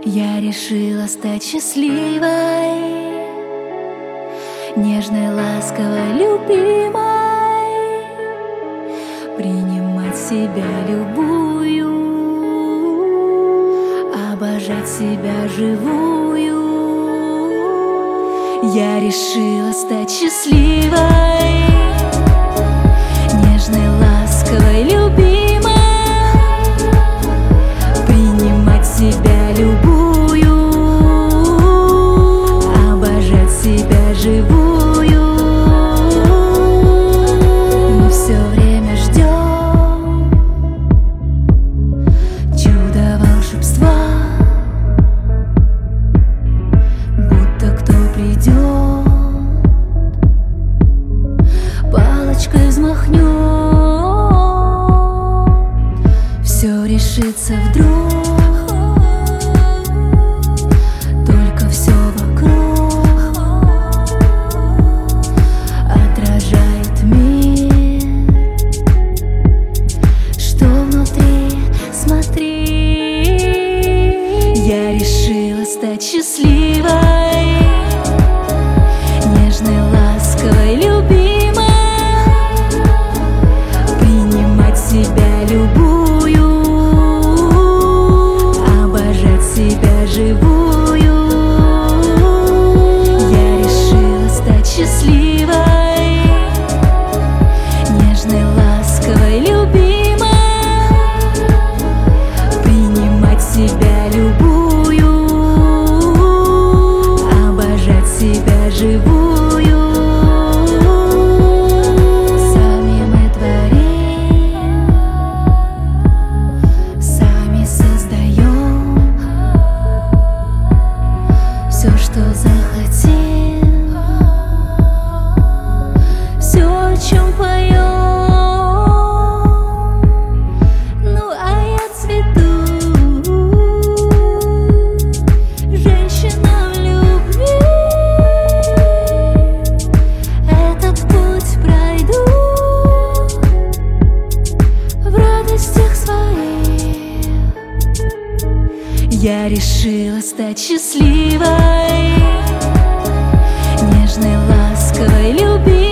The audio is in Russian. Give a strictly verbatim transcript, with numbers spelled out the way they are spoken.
Я решила стать счастливой, нежной, ласковой, любимой, принимать себя любую, обожать себя живую. Я решила стать счастливой, нежной, ласковой, любимой, принимать себя любую, обожать себя живую. Мы все время ждем чуда, волшебства, будто кто придет, палочкой взмахнет, все решится вдруг. Только все вокруг отражает мир, что внутри, смотри. Я решила стать счастливой, нежной, ласковой, любимой, принимать себя любую, обожать себя живую. Я решила стать счастливой, нежной, ласковой, любимой, принимать себя любую, обожать себя живую. Сами мы творим, сами создаем все, что захотим, все, о чем поем. Ну а я цвету, женщина в любви, этот путь пройду в радостях своих. Я решила стать счастливой, нежной, ласковой, любимой,